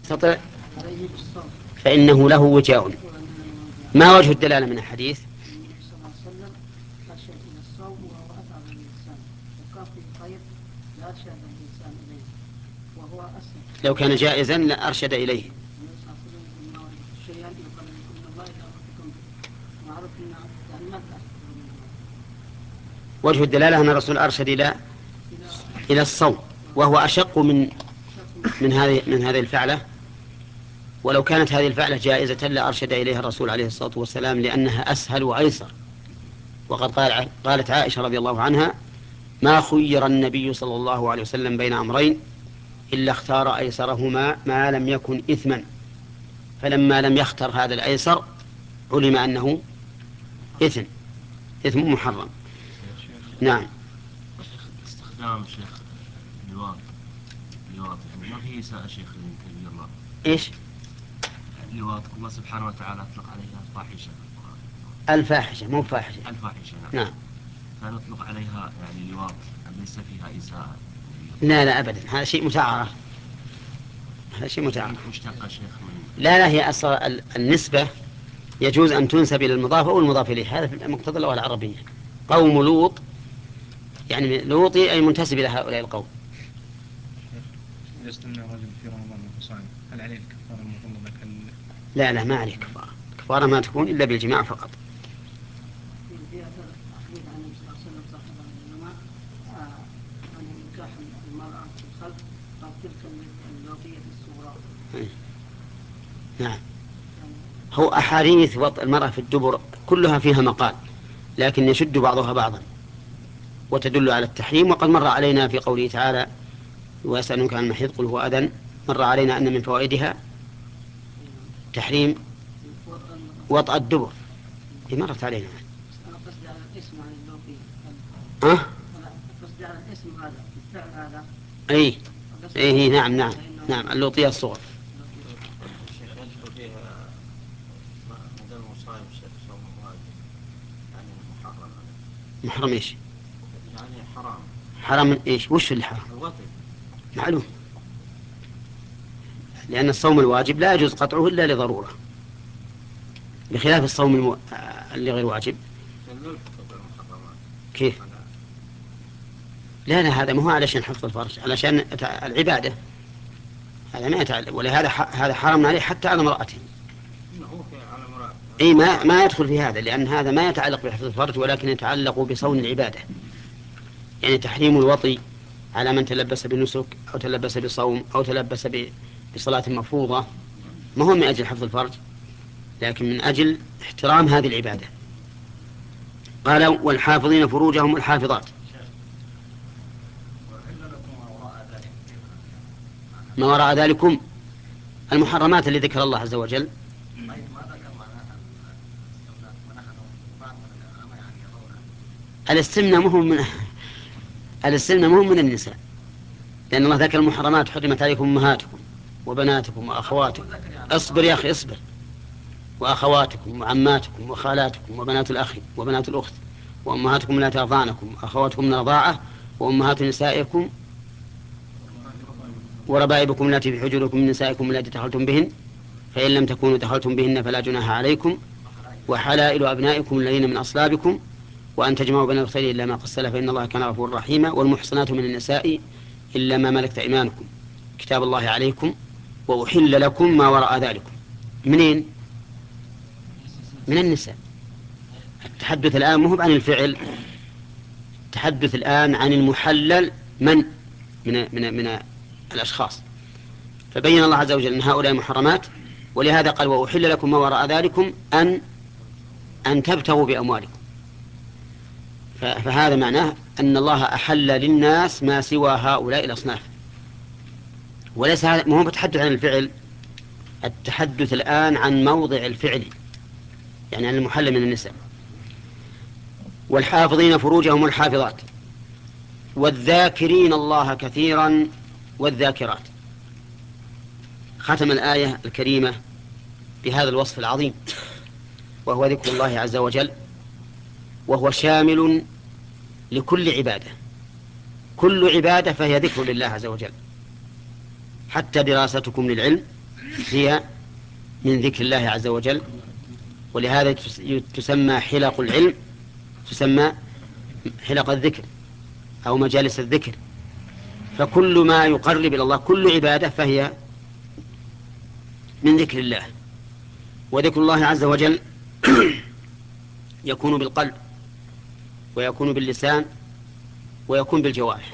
يستطع فإنه له وجاء. ما وجه الدلالة من الحديث؟ النبي صلى الله عليه وسلم أرشد إلى الصوم وهو أتعب الإنسان، وكان في خير لأرشد الإنسان إليه وهو أسهل. لو كان جائزا لأرشد إليه. النبي صلى الله عليه وسلم يقول ما وجدت شيئا يقال لكم من الله إلا أمرتكم به، معروف أن يعني ما تأخذ من الله. وجه الدلالة أن الرسول أرشد إلى الصوم، وهو أشق من هذه الفعلة. ولو كانت هذه الفعلة جائزة لأرشد إليها الرسول عليه الصلاة والسلام، لأنها أسهل وأيسر. وقد قالت عائشة رضي الله عنها: ما خير النبي صلى الله عليه وسلم بين أمرين إلا اختار أيسرهما ما لم يكن إثما، فلما لم يختر هذا الأيسر علم أنه إثم محرم. نعم. استخدام شيخ لواط يعني ما في إساءة شيخ الله. إيش؟ لواط الله سبحانه وتعالى أطلق عليها فاحشة. الفاحشة مو فاحشة. الفاحشة نعم. فنطلق عليها يعني لواط ليس فيها إساءة. لا أبدا، هذا شيء متعارف. مشتقة شيخ من لا هي أصل النسبة يجوز أن تنسب إلى المضاف أو المضاف إليه، هذا في مقتضى اللغة العربية. قوم لوط يعني لوطي أي منتسب إلى هؤلاء القوم. إذا استنى رجل في رمضان وصام هل عليه الكفارة المفضلة لا ما عليه كفارة. الكفارة ما تكون إلا بالجماع فقط. في تحديث عن النبي صلى الله عليه وسلم صاحب العلماء عن نكاح المرأة في الخلق، قال تلك اللوطية الصغرى. نعم. هو أحاديث وطء المرأة في الدبر كلها فيها مقال، لكن يشد بعضها بعضا وتدل على التحريم. وقد مر علينا في قوله تعالى: ويسألونك عن المحيض قل هو أذى، مر علينا أن من فوائدها تحريم وطأ الدبر. مرت علينا. أنا قصدي على الاسم عن اللوطية. قصدي على الاسم هذا الفعل هذا. أي نعم اللوطية الصغر. الشيخ يدخل فيها مدى المصائب صوم واجب يعني محرم إيش؟ يعني حرام إيش؟ وش اللي حرام؟ الوطي معلوم، لأن الصوم الواجب لا يجوز قطعه إلا لضرورة، بخلاف الصوم اللي غير واجب. كيف؟ لا هذا ما هو علشان حفظ الفرج، علشان العبادة. هذا ما يتعلق، ولهذا هذا حرم عليه حتى على امرأته. اي ما يدخل في هذا، لأن هذا ما يتعلق بحفظ الفرج ولكن يتعلق بصون العبادة. يعني تحريم الوطي على من تلبس بنسك أو تلبس بصوم أو تلبس بصلاة مفروضة ما هو من أجل حفظ الفرج، لكن من أجل احترام هذه العبادة. قال: والحافظين فروجهم والحافظات. ما وراء ذلكم المحرمات اللي ذكر الله عز وجل. الاستمناء مهم من النساء، لأن الله ذكر المحرمات: حرمت عليكم أمهاتكم وبناتكم وأخواتكم. اصبر يا أخي اصبر. وأخواتكم وعماتكم وخالاتكم وبنات الأخ وبنات الأخت وأمهاتكم لا ترضعنكم أخواتكم من الرضاعة وأمهات نسائكم وربائبكم التي في حجوركم من نسائكم التي دخلتم بهن فإن لم تكونوا دخلتم بهن فلا جناح عليكم وحلائل أبنائكم الذين من أصلابكم وأن تجمعوا بين الأختين إلا ما قد سلف فإن الله كان غفورا رحيما والمحصنات من النساء إلا ما ملكت أيمانكم كتاب الله عليكم وأحل لكم ما وراء ذلكم. منين؟ من النساء. التحدث الآن مو عن الفعل، التحدث الآن عن المحلل من الأشخاص. فبين الله عز وجل أن هؤلاء محرمات، ولهذا قال: وأحل لكم ما وراء ذلكم أن تبتغوا بأموالكم. فهذا معناه أن الله أحل للناس ما سوى هؤلاء الأصناف، وليس هذا مو بتحدث عن الفعل، التحدث الآن عن موضع الفعل، يعني عن المحل من النساء. والحافظين فروجهم والحافظات والذاكرين الله كثيرا والذاكرات. ختم الآية الكريمة بهذا الوصف العظيم، وهو ذكر الله عز وجل، وهو شامل لكل عبادة. كل عبادة فهي ذكر لله عز وجل، حتى دراستكم للعلم هي من ذكر الله عز وجل، ولهذا تسمى حلق العلم، تسمى حلق الذكر أو مجالس الذكر. فكل ما يقرب إلى الله، كل عبادة فهي من ذكر الله. وذكر الله عز وجل يكون بالقلب، ويكون باللسان، ويكون بالجوارح.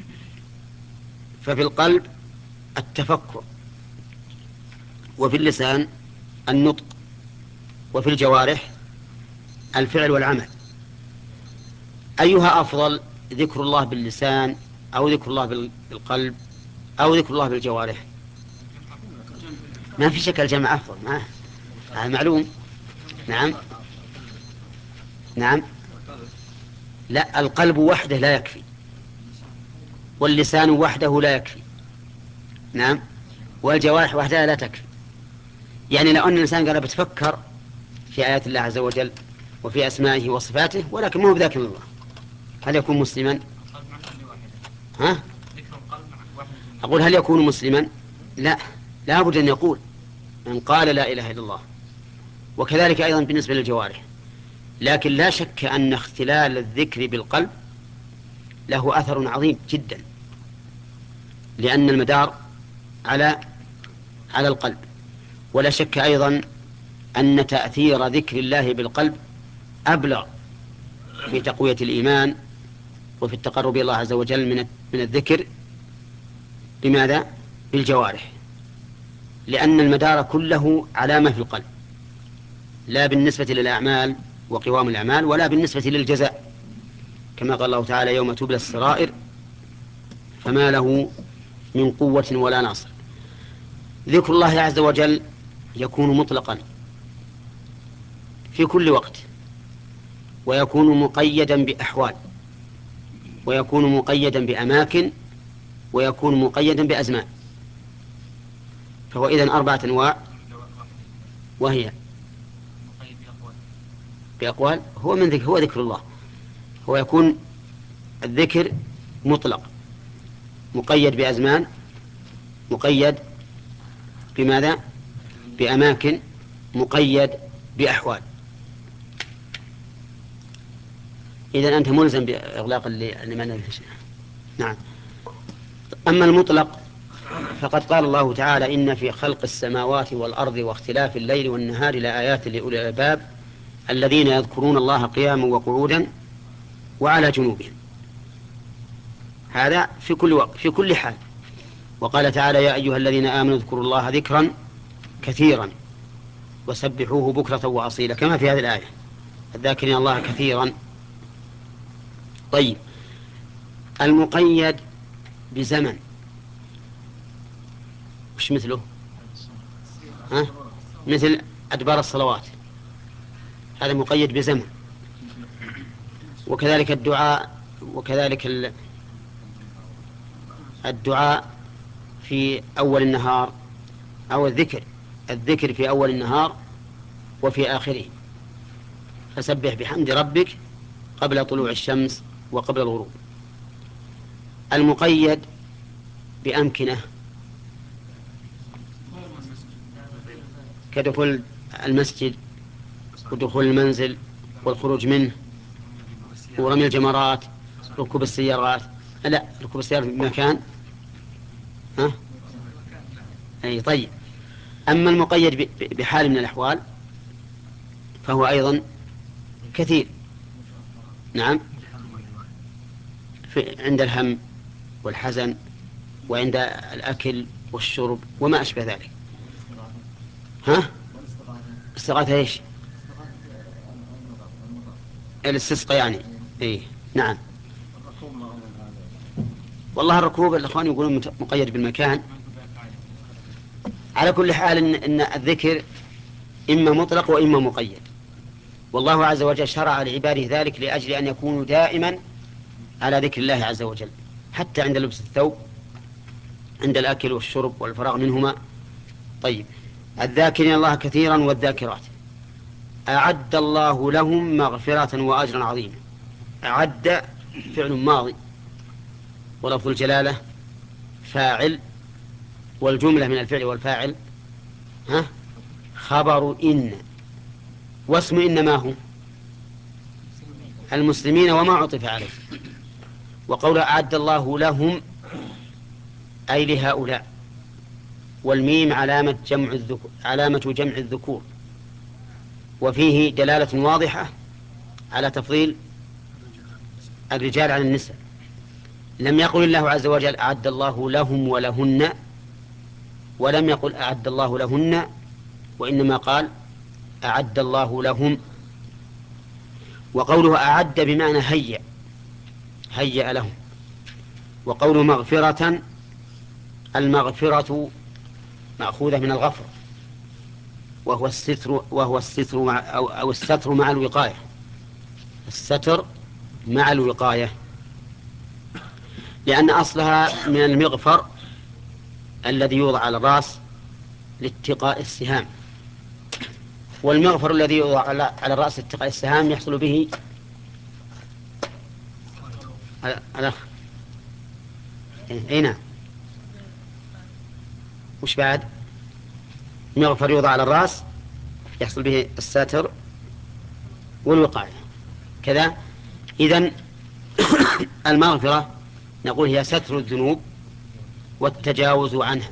ففي القلب التفكر، وفي اللسان النطق، وفي الجوارح الفعل والعمل. أيها أفضل، ذكر الله باللسان أو ذكر الله بالقلب أو ذكر الله بالجوارح؟ ما في شك الجمع أفضل، هذا معلوم. نعم نعم. لا، القلب وحده لا يكفي، واللسان وحده لا يكفي. نعم. والجوارح وحدها لا تكفي. يعني لو أن الإنسان قال بتفكر في آيات الله عز وجل وفي أسمائه وصفاته ولكن ما هو بذاكر الله، هل يكون مسلما؟ ها؟ أقول هل يكون مسلما؟ لا، لا بد أن يقول من قال لا إله إلا الله. وكذلك أيضا بالنسبة للجوارح. لكن لا شك أن اختلال الذكر بالقلب له أثر عظيم جدا، لأن المدار على القلب. ولا شك أيضا أن تأثير ذكر الله بالقلب أبلغ في تقوية الإيمان وفي التقرب إلى الله عز وجل من الذكر. لماذا؟ بالجوارح، لأن المدار كله علامة في القلب، لا بالنسبة للأعمال وقوام الأعمال، ولا بالنسبة للجزاء، كما قال الله تعالى يوم تبلى السرائر فما له من قوة ولا ناصر. ذكر الله عز وجل يكون مطلقا في كل وقت، ويكون مقيدا بأحوال، ويكون مقيدا بأماكن، ويكون مقيدا بأزمان. فهو إذن 4 أنواع، وهي بأقوال. هو من ذكر، هو ذكر الله. هو يكون الذكر مطلق، مقيد بأزمان، مقيد بماذا؟ بأماكن، مقيد بأحوال. إذن أنت ملزم بإغلاق اللي ما نفسه. نعم. أما المطلق فقد قال الله تعالى إن في خلق السماوات والأرض واختلاف الليل والنهار لآيات لأولي الألباب الذين يذكرون الله قياما وقعودا وعلى جنوبهم. هذا في كل وقت، في كل حال. وقال تعالى يا أيها الذين آمنوا اذكروا الله ذكرا كثيرا وسبحوه بكرة وأصيلا، كما في هذه الآية الذاكرين الله كثيرا. طيب، المقيد بزمن وش مثله؟ ها؟ مثل أدبار الصلوات، هذا مقيد بزمن. وكذلك الدعاء، وكذلك الدعاء في أول النهار، أو الذكر في أول النهار وفي آخره. فسبح بحمد ربك قبل طلوع الشمس وقبل الغروب. المقيد بأمكنة كدخول المسجد ودخول المنزل والخروج منه ورمي الجمرات، ركوب السيارات. لا، ركوب السيارات بمكان. ها؟ أي طيب. أما المقيد بحال من الأحوال فهو أيضا كثير. نعم. عند الهم والحزن، وعند الأكل والشرب وما أشبه ذلك. ها؟ استغاثة ايش؟ الاستسقاء يعني. ايه نعم. والله الركوب الأخوان يقولون مقيد بالمكان. على كل حال إن الذكر إما مطلق وإما مقيد، والله عز وجل شرع لعباده ذلك لأجل أن يكونوا دائما على ذكر الله عز وجل، حتى عند لبس الثوب، عند الأكل والشرب والفراغ منهما. طيب، الذاكرين الله كثيرا والذاكرات أعد الله لهم مغفرة وأجرا عظيما. أعد فعل ماضي، ولفظ الجلالة فاعل، والجملة من الفعل والفاعل ها؟ خبر إن، واسم إن ما هو؟ المسلمين وما عطف عليه. وقول أعد الله لهم أي لهؤلاء، والميم علامة جمع الذكور، وفيه دلالة واضحة على تفضيل الرجال على النساء. لم يقل الله عز وجل أعد الله لهم ولهن، ولم يقل أعد الله لهن، وإنما قال أعد الله لهم. وقوله أعد بمعنى هيأ لهم. وقوله مغفرة، المغفرة مأخوذة من الغفر، وهو الستر أو الستر مع الوقاية، الستر مع الوقاية، لأن أصلها من المغفر الذي يوضع على الرأس لاتقاء السهام، والمغفر الذي يوضع على الرأس لاتقاء السهام يحصل به الأخ نعم. وش بعد؟ مغفر يوضع على الرأس يحصل به الستر والوقاية كذا. إذن المغفرة نقول هي ستر الذنوب والتجاوز عنها،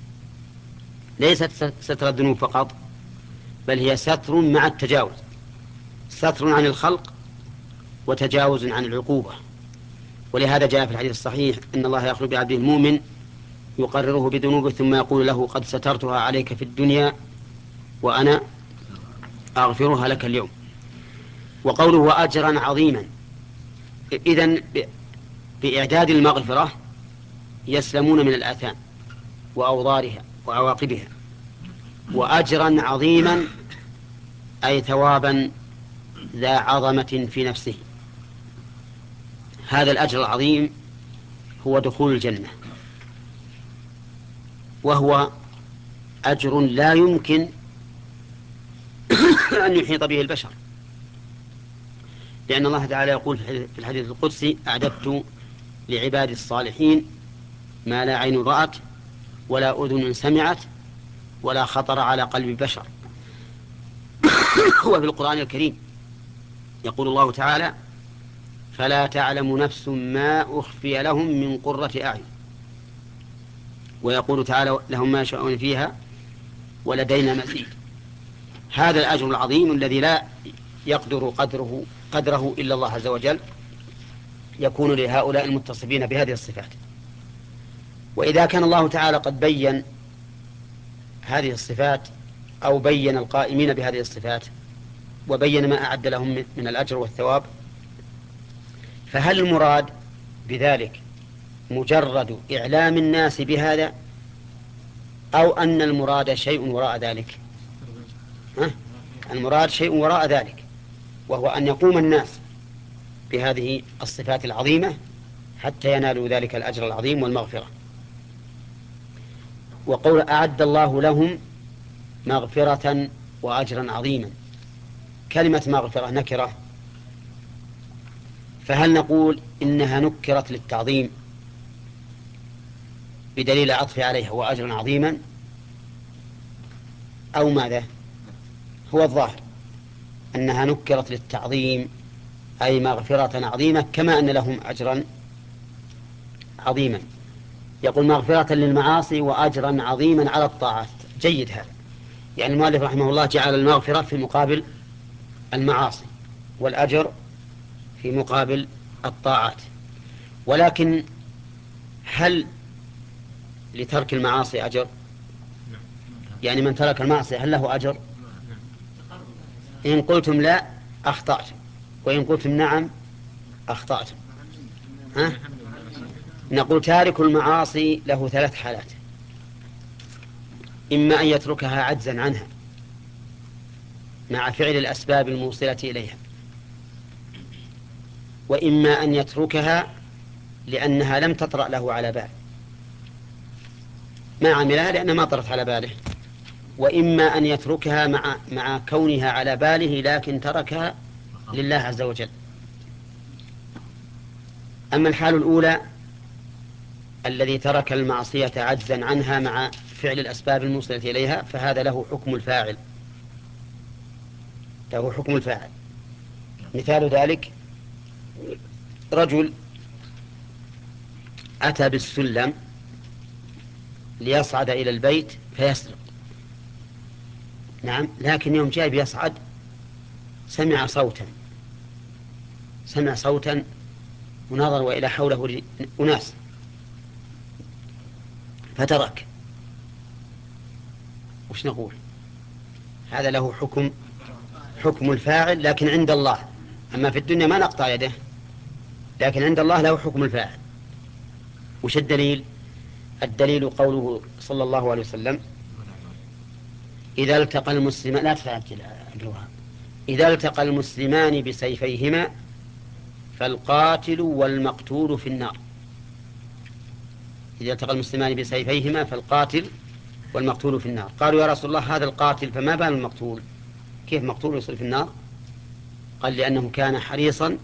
ليست ستر الذنوب فقط، بل هي ستر مع التجاوز، ستر عن الخلق وتجاوز عن العقوبة. ولهذا جاء في الحديث الصحيح إن الله يخلو بعبده المؤمن يقرره بذنوبه ثم يقول له قد سترتها عليك في الدنيا وأنا أغفرها لك اليوم. وقوله وأجرا عظيما، إذن بإعداد المغفرة يسلمون من الآثام وأوضارها وعواقبها. وأجرا عظيما أي ثوابا ذا عظمة في نفسه. هذا الأجر العظيم هو دخول الجنة، وهو أجر لا يمكن أن يحيط به البشر، لأن الله تعالى يقول في الحديث القدسي أعددت لعبادي الصالحين ما لا عين رأت ولا أذن سمعت ولا خطر على قلب بشر. وفي القرآن الكريم يقول الله تعالى فلا تعلم نفس ما أخفي لهم من قرة أعين، ويقول تعالى لهم ما يشاءون فيها ولدينا مزيد. هذا الأجر العظيم الذي لا يقدر قدره إلا الله عز وجل يكون لهؤلاء المتصفين بهذه الصفات. وإذا كان الله تعالى قد بين هذه الصفات أو بين القائمين بهذه الصفات وبين ما أعد لهم من الأجر والثواب، فهل المراد بذلك مجرد إعلام الناس بهذا أو أن المراد شيء وراء ذلك؟ المراد شيء وراء ذلك، وهو أن يقوم الناس بهذه الصفات العظيمة حتى ينالوا ذلك الأجر العظيم والمغفرة. وقول أعد الله لهم مغفرة وأجرا عظيما، كلمة مغفرة نكرة، فهل نقول إنها نكرت للتعظيم بدليل عطف عليها وأجرا عظيما أو ماذا؟ هو الظاهر أنها نكرت للتعظيم أي مغفرة عظيمة كما أن لهم أجرا عظيما. يقول مغفرة للمعاصي وأجرا عظيما على الطاعات. جيد هذا، يعني المؤلف رحمه الله جعل المغفرة في مقابل المعاصي والأجر في مقابل الطاعات. ولكن هل لترك المعاصي أجر؟ يعني من ترك المعصية هل له أجر؟ إن قلتم لا أخطأتم، وإن قلتم نعم أخطأتم. نقول تارك المعاصي له ثلاث حالات: إما أن يتركها عجزا عنها مع فعل الأسباب الموصلة إليها، وإما أن يتركها لأنها لم تطرأ له على بال، ما عملها لأنها ما طرت على باله، وإما أن يتركها مع كونها على باله لكن تركها لله عز وجل. أما الحال الأولى الذي ترك المعصية عجزا عنها مع فعل الأسباب الموصلة إليها فهذا له حكم الفاعل، له حكم الفاعل. مثال ذلك رجل أتى بالسلم ليصعد إلى البيت فيسرق، نعم، لكن يوم جاء بيصعد سمع صوتا ونظر وإلى حوله أناس فترك. وش نقول؟ هذا له حكم الفاعل لكن عند الله. أما في الدنيا ما نقطع يده، لكن عند الله له حكم الفاعل. وش الدليل؟ الدليل قوله صلى الله عليه وسلم إذا التقى المسلمان، لا تتعجل عبد الوهاب، إذا التقى المسلمان بسيفيهما فالقاتل والمقتول في النار. إذا التقى المسلمان بسيفيهما فالقاتل والمقتول في النار. قالوا يا رسول الله هذا القاتل فما بال المقتول؟ كيف مقتول يصل في النار؟ قال لأنه كان حريصا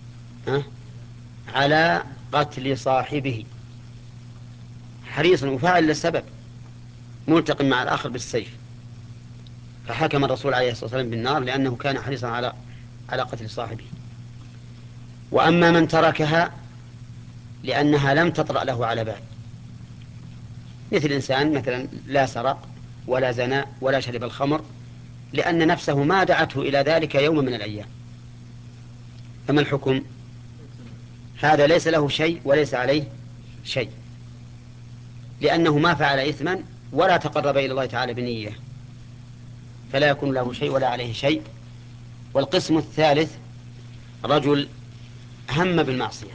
على قتل صاحبه، حريصا وفاعل للسبب، ملتقم مع الآخر بالسيف، فحكم الرسول عليه الصلاة والسلام بالنار لأنه كان حريصا على قتل صاحبه. وأما من تركها لأنها لم تطرأ له على بال، مثل إنسان مثلا لا سرق ولا زنى ولا شرب الخمر، لأن نفسه ما دعته إلى ذلك يوم من الأيام، فما الحكم؟ هذا ليس له شيء وليس عليه شيء، لأنه ما فعل إثما ولا تقرب إلى الله تعالى بنية، فلا يكون له شيء ولا عليه شيء. والقسم الثالث رجل هم بالمعصية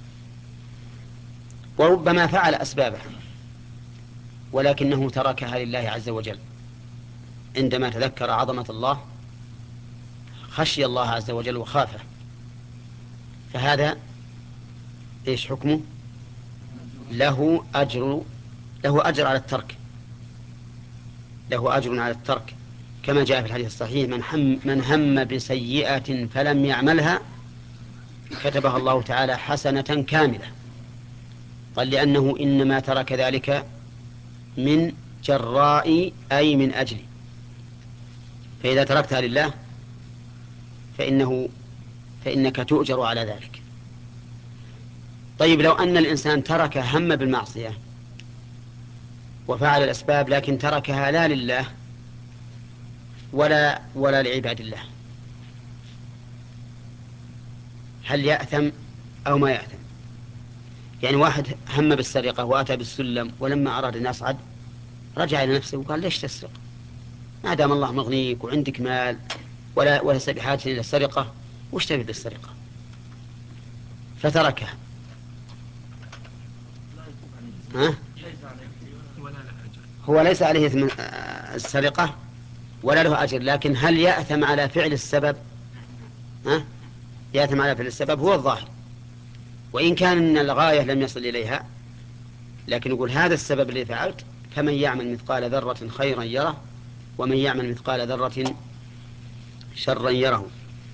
وربما فعل أسبابها ولكنه تركها لله عز وجل عندما تذكر عظمة الله، خشي الله عز وجل وخافه، فهذا إيش حكمه؟ له أجر على الترك، له أجر على الترك، كما جاء في الحديث الصحيح من هم بسيئة فلم يعملها كتبها الله تعالى حسنة كاملة. قال لأنه إنما ترك ذلك من جراء أي من أجل، فإذا تركتها لله فإنك تؤجر على ذلك. طيب لو أن الإنسان ترك هم بالمعصية وفعل الأسباب لكن تركها لا لله ولا لعباد الله، هل يأثم أو ما يأثم؟ يعني واحد هم بالسرقة وأتى بالسلم ولما أراد أن يصعد رجع إلى نفسه وقال ليش تسرق ما دام الله مغنيك وعندك مال وليس بحاجة إلى السرقة، وش تبي بالسرقة؟ فتركها. ها؟ هو ليس عليه إثم السرقة ولا له أجر، لكن هل يأثم على فعل السبب؟ ها؟ يأثم على فعل السبب هو الظاهر، وإن كان من الغاية لم يصل إليها، لكن يقول هذا السبب الذي فعلت، فمن يعمل مثقال ذرة خيرا يره ومن يعمل مثقال ذرة شرا يره.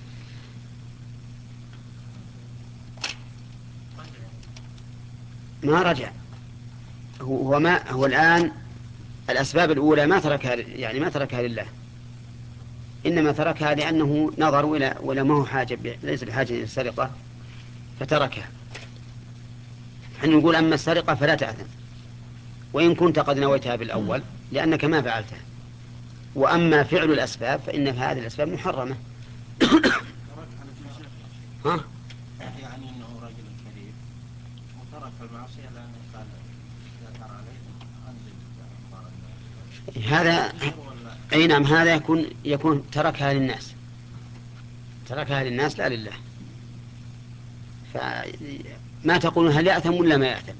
ما رجع، هو الآن الأسباب الأولى ما تركها لله، إنما تركها لأنه نظر ولا ما هو حاجة، ليس بحاجة إلى السرقة فتركها. حين نقول أما السرقة فلا تأثم وإن كنت قد نويتها بالأول لأنك ما فعلتها. وأما فعل الأسباب فإن هذه الأسباب محرمة. ها؟ يعني أنه رجل كريم وترك المعصية لأنه قال إذا ترى عليه أنزل هذا أي نعم، هذا يكون تركها للناس لا لله. فما تقول هل يأثم ولا ما يأثم؟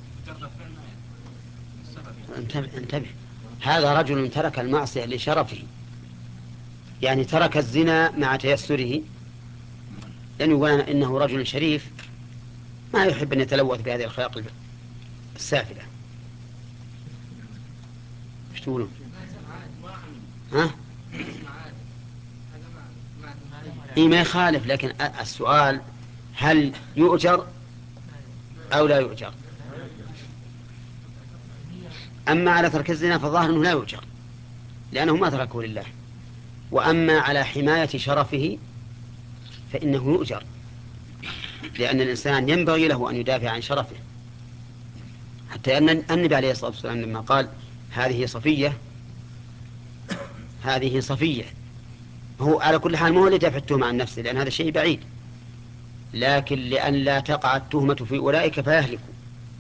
انتبه، هذا رجل ترك المعصية لشرفه، يعني ترك الزنا مع تيسره، لأنه يقول إنه رجل شريف ما يحب أن يتلوث بهذه الأخلاق السافلة. ايش تقولون؟ ها؟ إيه ما يخالف، لكن السؤال هل يؤجر أو لا يؤجر؟ أما على ترك الزنا فالظاهر أنه لا يؤجر لأنه ما تركه لله. وأما على حماية شرفه فإنه يؤجر، لأن الإنسان ينبغي له أن يدافع عن شرفه. حتى أن النبي عليه الصلاة والسلام لما قال هذه صفية، هو على كل حال ما هو اللي دافع التهمة عن نفسه، لأن هذا شيء بعيد، لكن لأن لا تقع التهمة في أولئك فيهلكوا.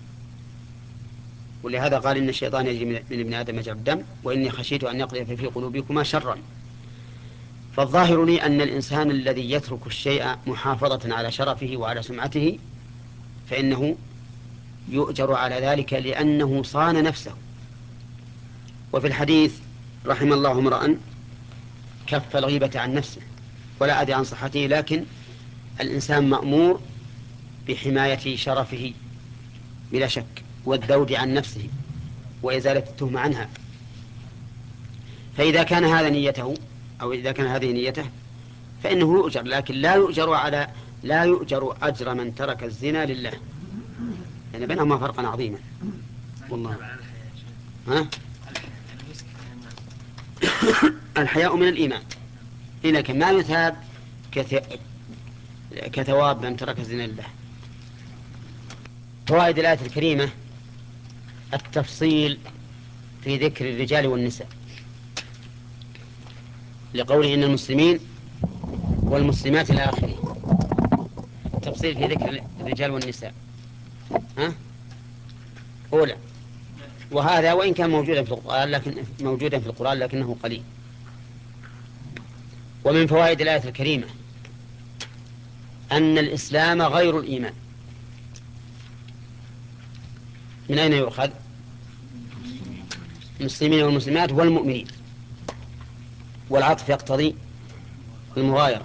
ولهذا قال إن الشيطان يجري من ابن آدم مجرى الدم وإني خشيت أن يقذف في قلوبكما شرا. فالظاهر لي أن الإنسان الذي يترك الشيء محافظة على شرفه وعلى سمعته فإنه يؤجر على ذلك لأنه صان نفسه. وفي الحديث رحم الله امرأ كف الغيبة عن نفسه، ولا أدري عن صحته، لكن الإنسان مأمور بحماية شرفه بلا شك، والذود عن نفسه وإزالة التهمة عنها. فإذا كان هذا نيته أو إذا كان هذه نيته فإنه يؤجر، لكن لا يؤجر أجر من ترك الزنا لله، يعني بينهما فرقا عظيما. والله ها؟ الحياء من الإيمان، لكن ما يثاب كثواب من ترك الزنا لله. فوائد الآية الكريمة: التفصيل في ذكر الرجال والنساء، لقوله إن المسلمين والمسلمات إلى آخره. التفصيل في ذكر الرجال والنساء أولى، وهذا وإن كان موجودا في القرآن لكنه قليل. ومن فوائد الآية الكريمة أن الإسلام غير الإيمان. من أين يؤخذ؟ المسلمين والمسلمات والمؤمنين، والعطف يقتضي المغايرة.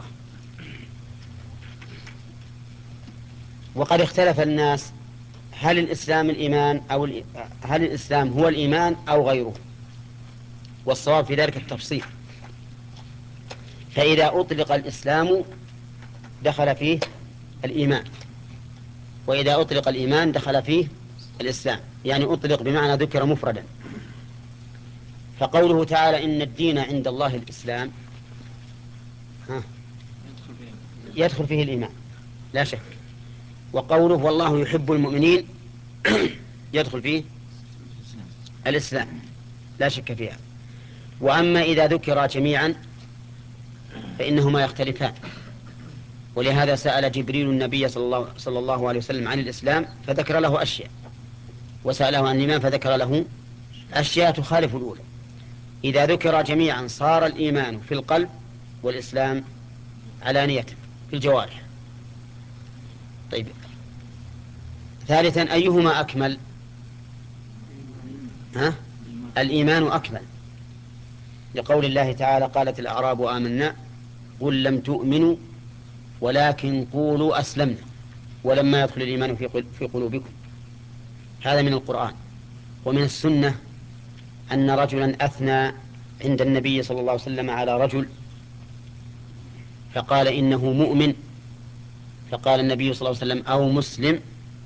وقد اختلف الناس هل الإسلام الإيمان أو هل الإسلام هو الإيمان أو غيره، والصواب في ذلك التفصيل. فإذا أطلق الإسلام دخل فيه الإيمان، وإذا أطلق الإيمان دخل فيه الإسلام، يعني أطلق بمعنى ذكر مفردا. فقوله تعالى إن الدين عند الله الإسلام يدخل فيه الإيمان لا شك، وقوله والله يحب المؤمنين يدخل فيه الإسلام لا شك فيها. وأما إذا ذكر جميعا فإنهما يختلفان، ولهذا سأل جبريل النبي صلى الله عليه وسلم عن الإسلام فذكر له أشياء، وسأله عن الإيمان فذكر له أشياء تخالف الأولى. إذا ذكر جميعا صار الإيمان في القلب والإسلام علانية في الجوارح. طيب، ثالثا أيهما أكمل؟ الإيمان أكمل، لقول الله تعالى قالت الأعراب آمنا قل لم تؤمنوا ولكن قولوا أسلمنا ولما يدخل الإيمان في قلوبكم. هذا من القرآن. ومن السنة أن رجلا أثنى عند النبي صلى الله عليه وسلم على رجل فقال إنه مؤمن، فقال النبي صلى الله عليه وسلم أو مسلم،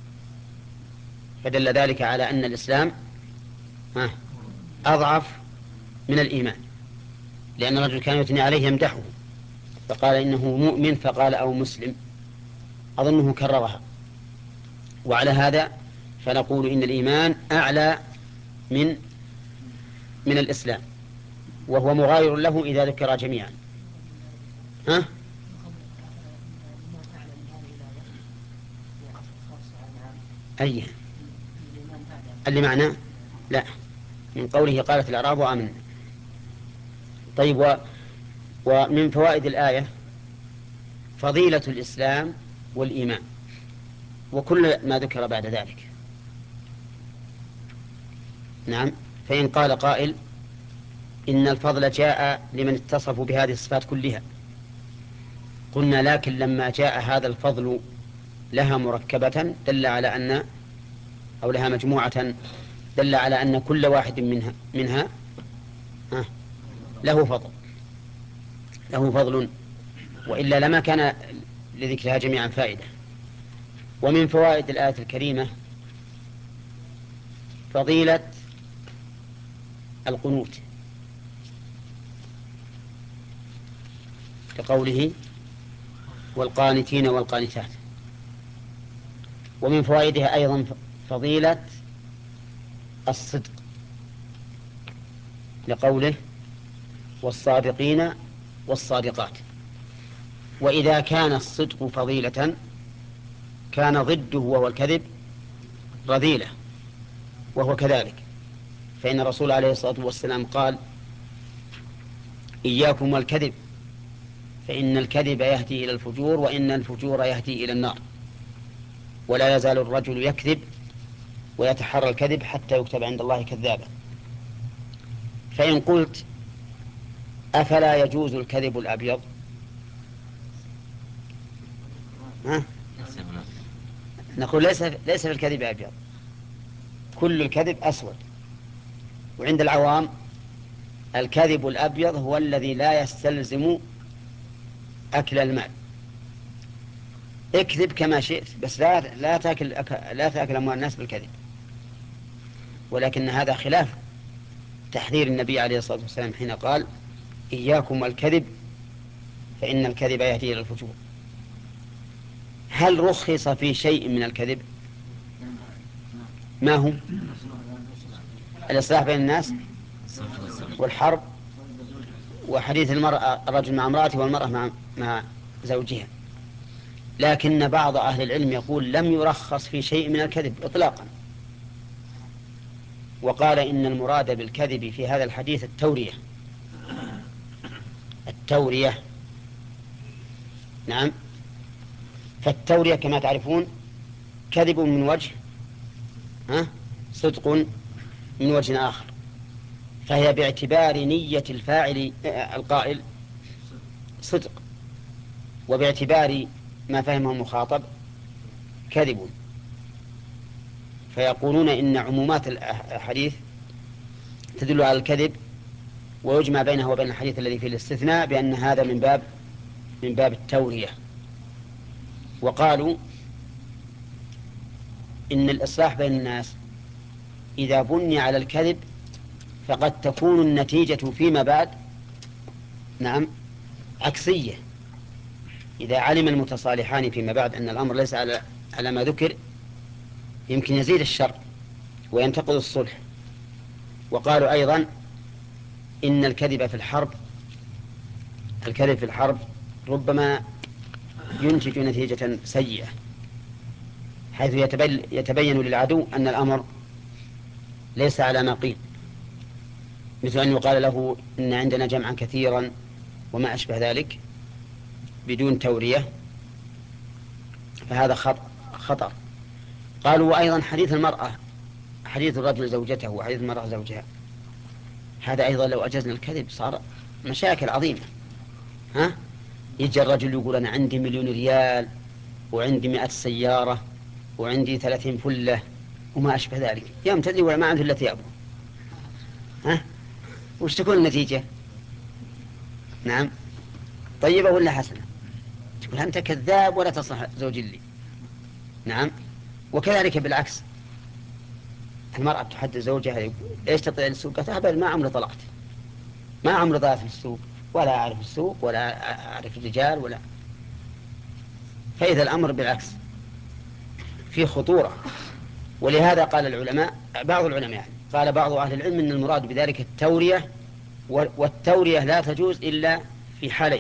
فدل ذلك على أن الإسلام أضعف من الإيمان، لأن الرجل كان يثني عليه يمدحه فقال إنه مؤمن فقال أو مسلم، أظنه كررها. وعلى هذا فنقول إن الإيمان أعلى من الإسلام، وهو مغاير له إذا ذكر جميعا. أي اللي معناه لا، من قوله قالت الأعراب آمنا. طيب، ومن فوائد الآية فضيلة الإسلام والإيمان وكل ما ذكر بعد ذلك. نعم، فإن قال قائل إن الفضل جاء لمن اتصفوا بهذه الصفات كلها، قلنا لكن لما جاء هذا الفضل لها مركبة دل على أن أو لها مجموعة دل على أن كل واحد منها له فضل، وإلا لما كان لذكرها جميعا فائدة. ومن فوائد الآية الكريمة فضيلة القنوت، كقوله والقانتين والقانتات. ومن فوائدها أيضا فضيلة الصدق، لقوله والصادقين والصادقات. وإذا كان الصدق فضيلة كان ضده وهو الكذب رذيلة، وهو كذلك، فإن الرسول عليه الصلاة والسلام قال إياكم والكذب فإن الكذب يهدي إلى الفجور وإن الفجور يهدي إلى النار. ولا يزال الرجل يكذب ويتحرى الكذب حتى يكتب عند الله كذابا. فإن قلت أفلا يجوز الكذب الأبيض؟ نقول ليس في الكذب أبيض، كل الكذب أسود. وعند العوام الكذب الأبيض هو الذي لا يستلزم أكل المال. اكذب كما شئت بس لا تأكل أموال الناس بالكذب. ولكن هذا خلاف تحذير النبي عليه الصلاة والسلام حين قال إياكم والكذب فإن الكذب يهدي إلى الفجور. هل رخص في شيء من الكذب؟ ما هو؟ الإصلاح بين الناس والحرب وحديث الرجل مع امرأته والمرأة مع زوجها. لكن بعض أهل العلم يقول لم يرخص في شيء من الكذب إطلاقا، وقال إن المراد بالكذب في هذا الحديث التورية. نعم، فالتورية كما تعرفون كذب من وجه، صدق من وجه آخر، فهي باعتبار نية الفاعل القائل صدق، وباعتبار ما فهمه المخاطب كذب. فيقولون إن عمومات الحديث تدل على الكذب، ويجمع بينه وبين الحديث الذي فيه الاستثناء بأن هذا من باب التورية. وقالوا إن الإصلاح بين الناس إذا بني على الكذب فقد تكون النتيجة فيما بعد عكسية. إذا علم المتصالحان فيما بعد أن الأمر ليس على ما ذكر يمكن يزيد الشر وينتقض الصلح. وقالوا أيضا إن الكذب في الحرب ربما ينتج نتيجة سيئة، حيث يتبين للعدو أن الأمر ليس على ما قيل، مثل أن يقال له إن عندنا جمعا كثيرا وما أشبه ذلك بدون تورية، فهذا خطر. قالوا وأيضا حديث الرجل زوجته وحديث المرأة زوجها، هذا أيضا لو أجزنا الكذب صار مشاكل عظيمة. يجي الرجل يقول أنا عندي 1,000,000 ريال وعندي 100 سيارة وعندي 30 فلة وما أشبه ذلك، يوم تدري ولا ما عنده إلا ثيابه. وش تكون النتيجة؟ نعم، طيبة ولا حسنة؟ تقول أنت كذاب ولا تصلح زوج لي. نعم، وكذلك بالعكس، المرأة تحدث زوجها ايش تطلع للسوق؟ قالت أهبل ما عمري طلعت، ما عمري ضاعت في السوق ولا أعرف السوق ولا أعرف الرجال ولا. فإذا الأمر بالعكس فيه خطورة. ولهذا قال بعض العلماء قال بعض أهل العلم أن المراد بذلك التورية، والتورية لا تجوز إلا في حالين،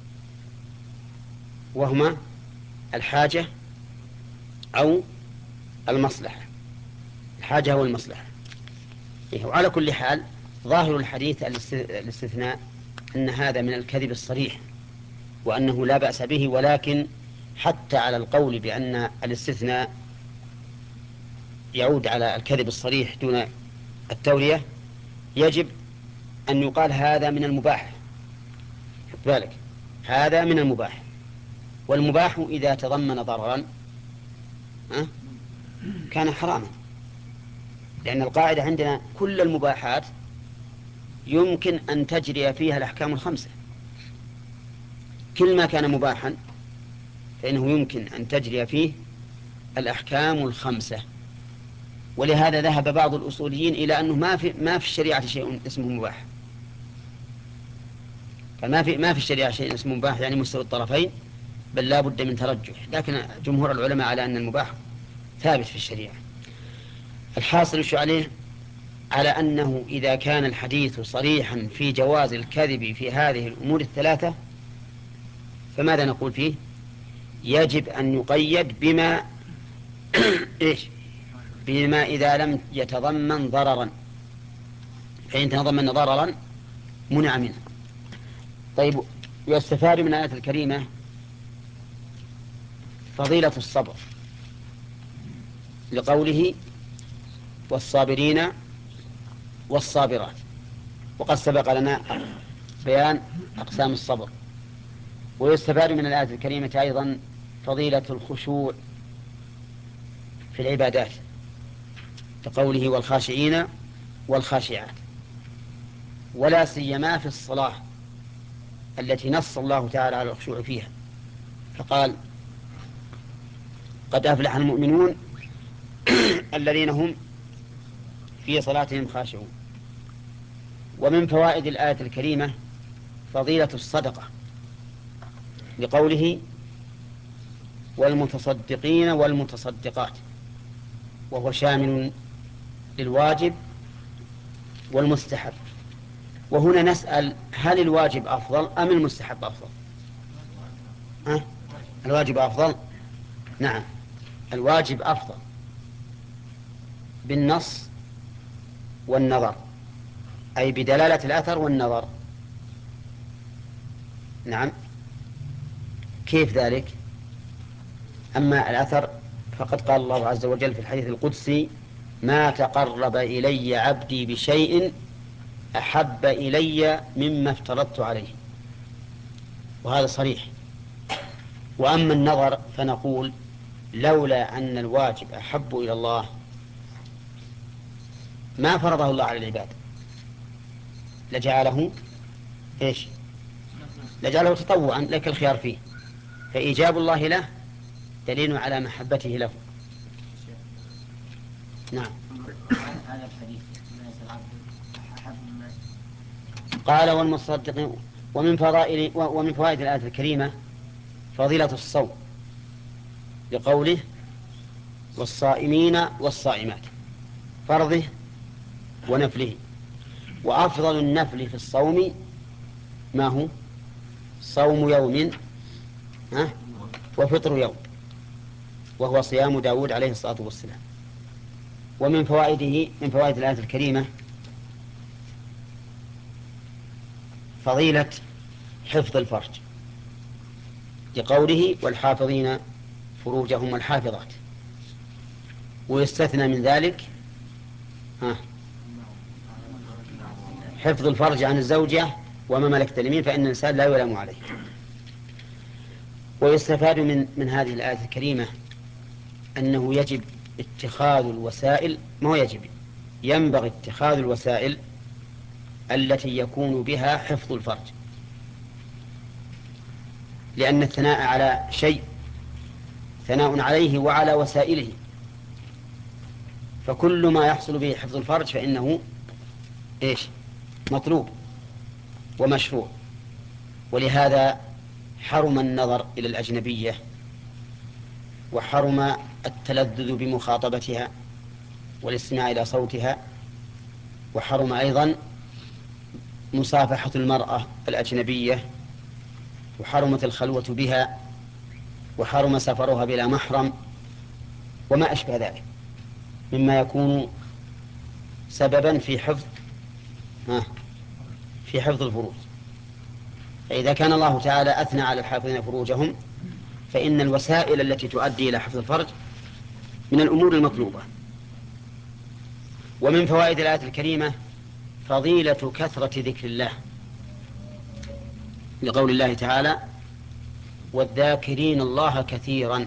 وهما الحاجة أو المصلحة. الحاجة أو المصلحة. وعلى كل حال ظاهر الحديث الاستثناء أن هذا من الكذب الصريح وأنه لا بأس به، ولكن حتى على القول بأن الاستثناء يعود على الكذب الصريح دون التورية يجب أن يقال هذا من المباح. خذ بالك، هذا من المباح، والمباح إذا تضمن ضررا كان حراما، لأن القاعدة عندنا كل المباحات يمكن أن تجري فيها الأحكام الخمسة. كل ما كان مباحا فإنه يمكن أن تجري فيه الأحكام الخمسة. ولهذا ذهب بعض الأصوليين إلى أنه ما في الشريعة شيء اسمه مباح، ما في الشريعة شيء اسمه مباح يعني مستوى الطرفين، بل لا بد من ترجح. لكن جمهور العلماء على أن المباح ثابت في الشريعة. الحاصل شو عليه؟ على أنه إذا كان الحديث صريحا في جواز الكذب في هذه الأمور الثلاثة فماذا نقول فيه؟ يجب أن يقيد بما إيش؟ بما إذا لم يتضمن ضررا، فإن تضمن ضررا منع منه. طيب، يستفاد من الآية الكريمة فضيلة الصبر، لقوله والصابرين والصابرات، وقد سبق لنا بيان أقسام الصبر. ويستفاد من الآية الكريمة أيضا فضيلة الخشوع في العبادات، لقوله والخاشعين والخاشعات، ولا سيما في الصلاة التي نص الله تعالى على الخشوع فيها، فقال قد أفلح المؤمنون الذين هم في صلاتهم خاشعون. ومن فوائد الآية الكريمة فضيلة الصدقة، لقوله والمتصدقين والمتصدقات، وهو شامل للواجب والمستحب. وهنا نسأل هل الواجب أفضل أم المستحب أفضل؟ الواجب أفضل. نعم، الواجب أفضل بالنص والنظر، أي بدلالة الأثر والنظر. نعم، كيف ذلك؟ أما الأثر فقد قال الله عز وجل في الحديث القدسي ما تقرب إلي عبدي بشيء أحب إلي مما افترضت عليه، وهذا صريح. وأما النظر فنقول لولا أن الواجب أحب إلى الله ما فرضه الله على العباد، لجعله إيش؟ لجعله تطوعا لك الخيار فيه، فإيجاب الله له دليل على محبته له. نعم. هذا الحديث الناس العبد أحب الناس. قال والمصدقين. ومن فوائد الآية الكريمة فضيلة الصوم، لقوله والصائمين والصائمات، فرضه ونفله. وأفضل النفل في الصوم ما هو؟ صوم يوم وفطر يوم، وهو صيام داود عليه الصلاة والسلام. ومن فوائده من فوائد الآية الكريمة فضيلة حفظ الفرج، لقوله والحافظين فروجهم والحافظات. ويستثنى من ذلك حفظ الفرج عن الزوجة وما ملكت اليمين، فإن الإنسان لا يلام عليه. ويستفاد من هذه الآية الكريمة أنه يجب اتخاذ الوسائل، ما هو يجب، ينبغي اتخاذ الوسائل التي يكون بها حفظ الفرج، لأن الثناء على شيء ثناء عليه وعلى وسائله، فكل ما يحصل به حفظ الفرج فإنه إيش؟ مطلوب ومشروع. ولهذا حرم النظر إلى الأجنبية، وحرم التلذذ بمخاطبتها والاستماع إلى صوتها، وحرم أيضا مصافحة المرأة الأجنبية، وحرمت الخلوة بها، وحرم سفرها بلا محرم، وما أشبه ذلك مما يكون سببا في حفظ الفروج. فإذا كان الله تعالى أثنى على الحافظين فروجهم فإن الوسائل التي تؤدي إلى حفظ الفرج من الأمور المطلوبة. ومن فوائد الآية الكريمة فضيلة كثرة ذكر الله، لقول الله تعالى والذاكرين الله كثيرا.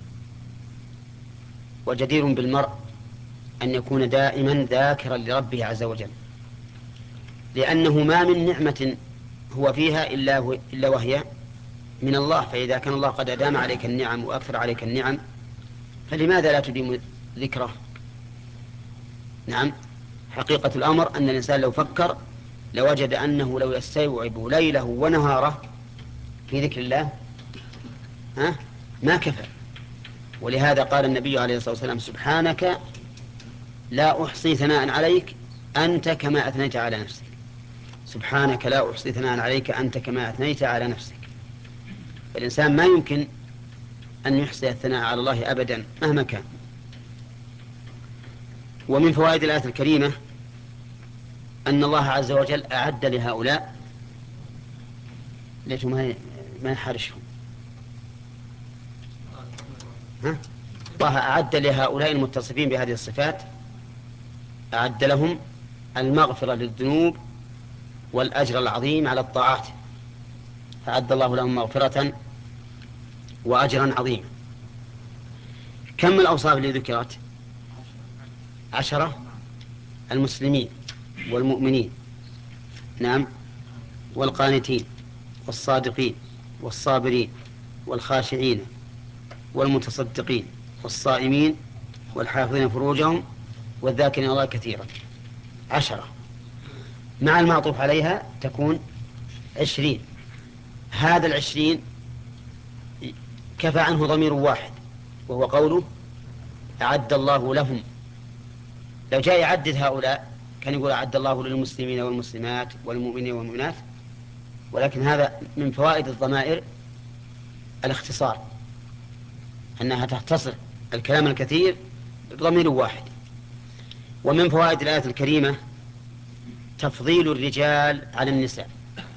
وجدير بالمرء أن يكون دائما ذاكرا لربه عز وجل، لأنه ما من نعمة هو فيها إلا وهي من الله. فإذا كان الله قد أدام عليك النعم وأكثر عليك النعم فلماذا لا تديم ذكره؟ نعم، حقيقة الأمر أن الإنسان لو فكر لوجد أنه لو يستوعب ليله ونهاره في ذكر الله ما كفى. ولهذا قال النبي عليه الصلاة والسلام: سبحانك لا أحصي ثناء عليك أنت كما أثنيت على نفسك. سبحانك لا أحصي ثناء عليك أنت كما أثنيت على نفسك. فالإنسان ما يمكن أن يحصي الثناء على الله أبدا مهما كان. ومن فوائد الآية الكريمة أن الله عز وجل أعد لهؤلاء، ليش ما يحرشهم؟ الله أعد لهؤلاء المتصفين بهذه الصفات، أعد لهم المغفرة للذنوب والأجر العظيم على الطاعات. فأعد الله لهم مغفرة وأجرا عظيما. كم الأوصاف اللي ذكرت؟ 10: المسلمين والمؤمنين، نعم، والقانتين والصادقين والصابرين والخاشعين والمتصدقين والصائمين والحافظين فروجهم والذاكرين الله كثيرا. 10 مع المعطوف عليها تكون 20. هذا 20 كفى عنه ضمير واحد، وهو قوله أعد الله لهم. لو جاء يعدد هؤلاء كان يقول أعد الله للمسلمين والمسلمات والمؤمنين والمؤمنات، ولكن هذا من فوائد الضمائر الاختصار، أنها تختصر الكلام الكثير بضمير واحد. ومن فوائد الآية الكريمة تفضيل الرجال على النساء،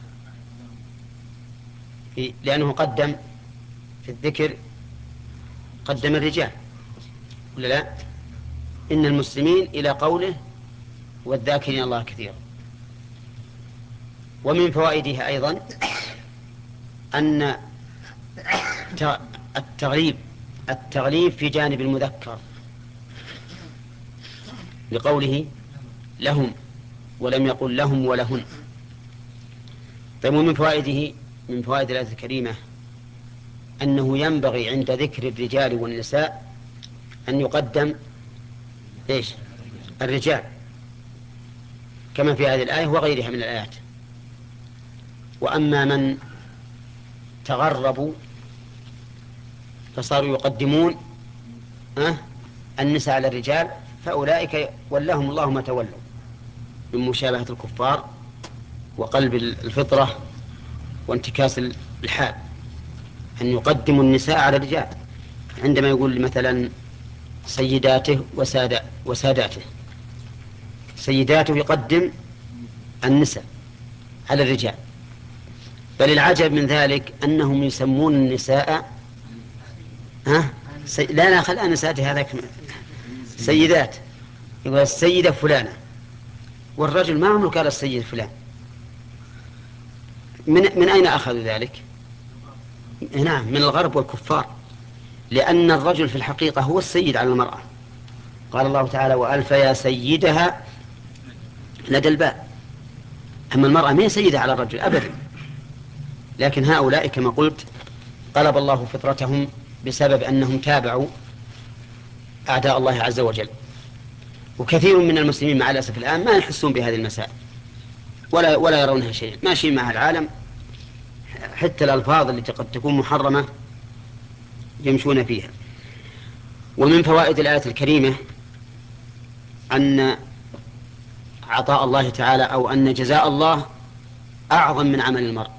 لأنه قدم في الذكر قدم الرجال، ولا لا؟ إن المسلمين إلى قوله والذاكرين الله كثيرا. ومن فوائدها أيضا أن التغليب في جانب المذكر لقوله لهم ولم يقل لهم ولهن. طيب، ومن فوائده من فوائد الآية الكريمة أنه ينبغي عند ذكر الرجال والنساء أن يقدم الرجال كما في هذه الآية وغيرها من الآيات. وأما من تغربوا فصاروا يقدمون النساء على الرجال، فأولئك ولهم الله ما تولوا من مشابهة الكفار وقلب الفطرة وانتكاس الحال، أن يقدموا النساء على الرجال. عندما يقول مثلا سيداته وساداته، سيداته يقدم النساء على الرجال. بل العجب من ذلك أنهم يسمون النساء لا خلأ نساء هذاك سيدات، يقول السيدة فلانة، والرجل ما عمره قال السيد فلان. من أين أخذوا ذلك؟ نعم، من الغرب والكفار، لأن الرجل في الحقيقة هو السيد على المرأة. قال الله تعالى: وألف يا سيدها لدى الباب. أما المرأة ما هي سيدة على الرجل أبدا. لكن هؤلاء كما قلت قلب الله فطرتهم بسبب أنهم تابعوا أعداء الله عز وجل. وكثير من المسلمين مع الأسف الآن ما يحسون بهذه المسائل ولا يرونها شيئا، ماشي مع العالم. حتى الألفاظ التي قد تكون محرمة يمشون فيها. ومن فوائد الآية الكريمة أن عطاء الله تعالى أو أن جزاء الله أعظم من عمل المرء،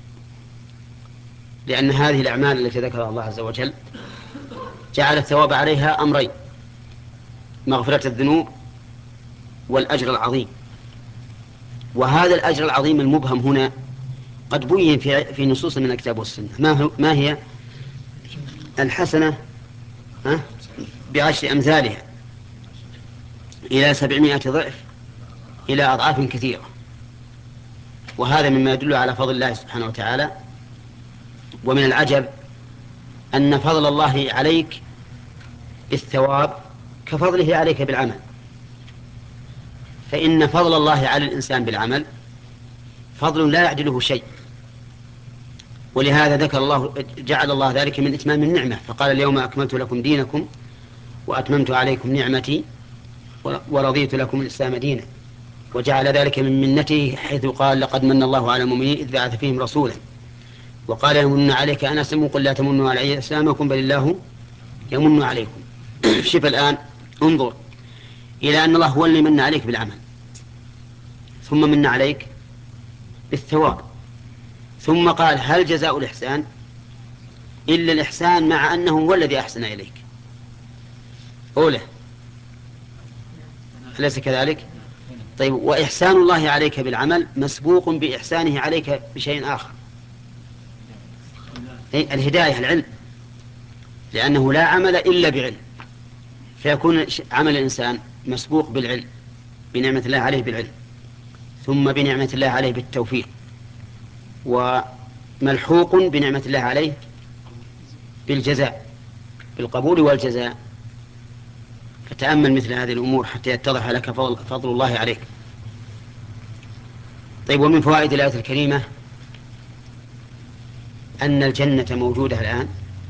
لأن هذه الأعمال التي ذكرها الله عز وجل جعل الثواب عليها أمرين: مغفرة الذنوب والأجر العظيم. وهذا الأجر العظيم المبهم هنا قد بين في نصوص من الكتاب والسنة. ما هي؟ الحسنة ب10 أمثالها إلى 700 ضعف إلى أضعاف كثيرة. وهذا مما يدل على فضل الله سبحانه وتعالى. ومن العجب أن فضل الله عليك بالثواب كفضله عليك بالعمل، فإن فضل الله على الإنسان بالعمل فضل لا يعدله شيء. ولهذا جعل الله ذلك من إتمام النعمة، فقال: اليوم أكملت لكم دينكم وأتممت عليكم نعمتي ورضيت لكم الإسلام دينا، وجعل ذلك من منته حيث قال لقد من الله على المؤمنين إذ بعث فيهم رسولا وقال يمن عليك أن أسلموا قل لا تمنوا علي إسلامكم بل الله يمن عليكم. شوف الآن انظر إلى أن الله هو اللي من عليك بالعمل، ثم من عليك بالثواب، ثم قال هل جزاء الإحسان إلا الإحسان، مع أنه هو الذي أحسن إليك. أولى أليس كذلك؟ طيب، وإحسان الله عليك بالعمل مسبوق بإحسانه عليك بشيء آخر، الهداية، العلم، لأنه لا عمل إلا بعلم، فيكون عمل الإنسان مسبوق بالعلم، بنعمة الله عليه بالعلم، ثم بنعمة الله عليه بالتوفيق، وملحوق بنعمة الله عليه بالجزاء، بالقبول والجزاء. فتأمل مثل هذه الأمور حتى يتضح لك فضل الله عليك. طيب، ومن فوائد الآية الكريمة أن الجنة موجودة الآن.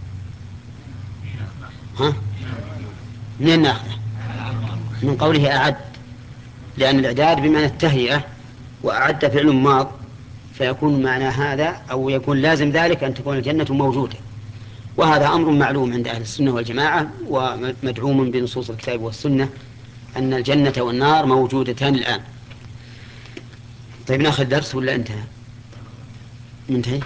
منين ناخذه؟ من قوله أعد، لأن الإعداد بمعنى التهيئة، وأعد فعل ماض، فيكون معنى هذا أو يكون لازم ذلك أن تكون الجنة موجودة، وهذا أمر معلوم عند أهل السنة والجماعة ومدعوم بنصوص الكتاب والسنة أن الجنة والنار موجودتان الآن. طيب، ناخذ درس ولا انتهى؟ منتهي.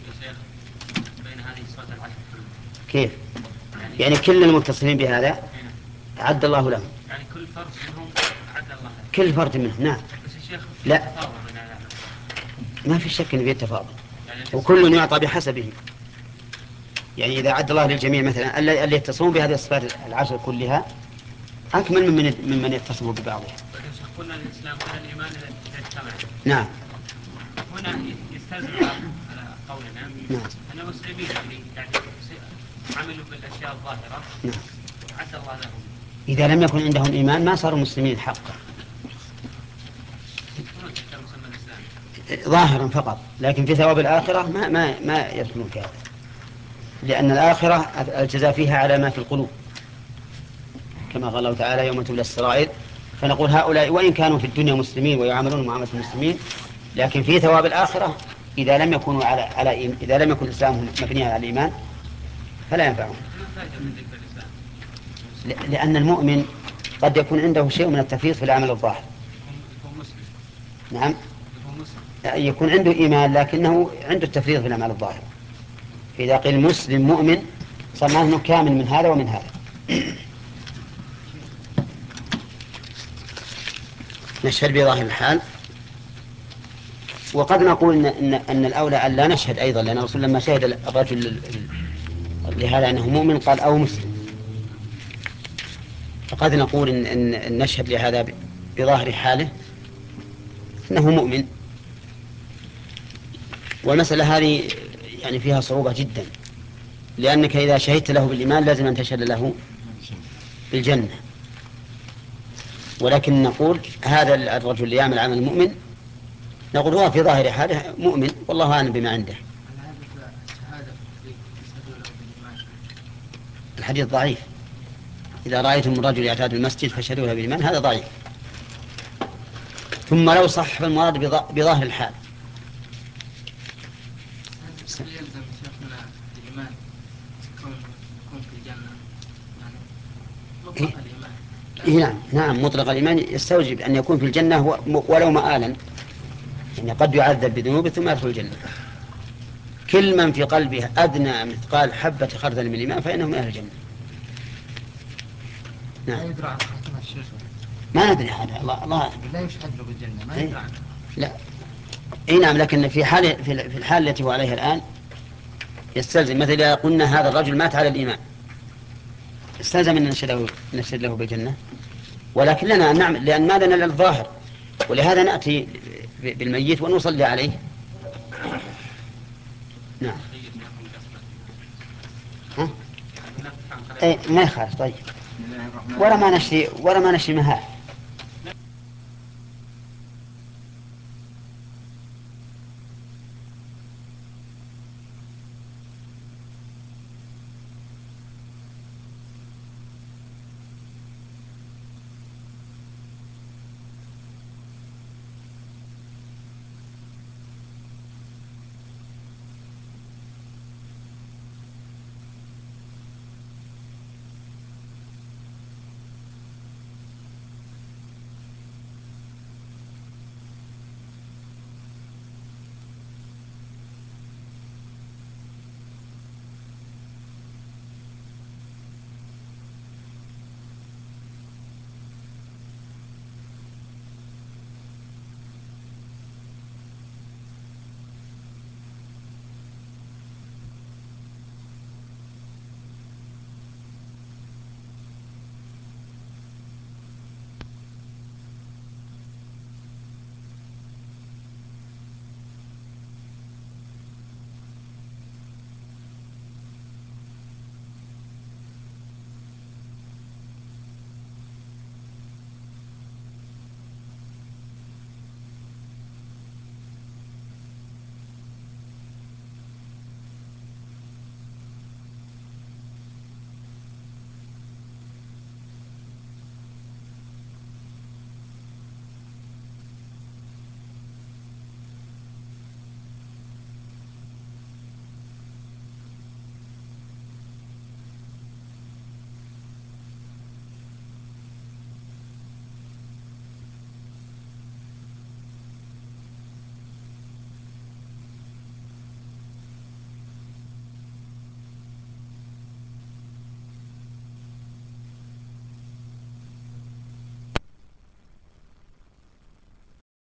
كيف يعني كل المتصلين بهذا أعد الله لهم؟ يعني كل فرد منهم أعد الله له. كل فرد منهم، نعم. بس الشيخ لا، ما في شك ان فيه تفاضل، وكل يعطى بحسبه. يعني اذا أعد الله للجميع مثلا اللي يتصفون بهذه الصفات العشر كلها اكمل ممن يتصف ببعضها. قلنا الاسلام على الايمان اذا اجتمع. نعم. هنا يستلزم على قولنا ان المسلمين يعني عملوا بالاشياء الظاهره. نعم. عد الله لهم. اذا لم يكن عندهم ايمان ما صاروا مسلمين حقا. ظاهرا فقط، لكن في ثواب الآخرة ما يدخلون في هذا، لأن الآخرة الجزاء فيها على ما في القلوب، كما قال الله تعالى يوم تبلى السرائر. فنقول هؤلاء وإن كانوا في الدنيا مسلمين ويعاملون معاملة المسلمين، لكن في ثواب الآخرة إذا لم يكونوا إذا لم يكن إسلامهم مبنيا على الإيمان فلا ينفعهم. لأن المؤمن قد يكون عنده شيء من التفريط في العمل الظاهر. نعم، يكون عنده إيمان لكنه عنده التفريط في الأعمال الظاهرة. فإذا قيل مسلم مؤمن صار معناه كامل من هذا ومن هذا. نشهد بظاهر الحال، وقد نقول أن الأولى أن لا نشهد أيضا، لأن الرسول لما شهد الرجل لهذا أنه مؤمن قال أو مسلم، فقد نقول إن نشهد لهذا بظاهر حاله أنه مؤمن. والمسألة هذه يعني فيها صعوبة جدا، لأنك إذا شهدت له بالإيمان لازم أن تشهد له بالجنة، ولكن نقول هذا الرجل اللي يعمل عمل المؤمن نقول هو في ظاهر حاله مؤمن، والله أعلم بما عنده. الحديث ضعيف، إذا رأيتم الرجل يعتاد المسجد فاشهدوا له بالإيمان، هذا ضعيف. ثم لو صح فالمراد بظاهر الحال. يلزم شيخنا الإيمان يكون في الجنة، يعني مطلق الإيمان. نعم مطلق الإيمان يستوجب أن يكون في الجنة ولو مآلا، يعني قد يعذب بذنوبه ثم يدخل الجنة. كل من في قلبه أدنى مثقال حبة خردل من الإيمان فإنه من أهل الجنة. نعم. لا يدرى عن خاتمة الشيخ. ما ندري هذا، الله لا يشهد له بالجنة، ما يدرى عنه. لا. اي نعم، لكن في الحال التي هو عليها الآن يستلزم، مثل إذا قلنا هذا الرجل مات على الإيمان استلزم أن نشهد له بالجنة، ولكن لنا أن نعمل، لأن ما لنا إلا الظاهر، ولهذا نأتي بالميت ونصلي عليه. نعم. ها؟ ما يخالف. طيب، ولا ما نشري مهار.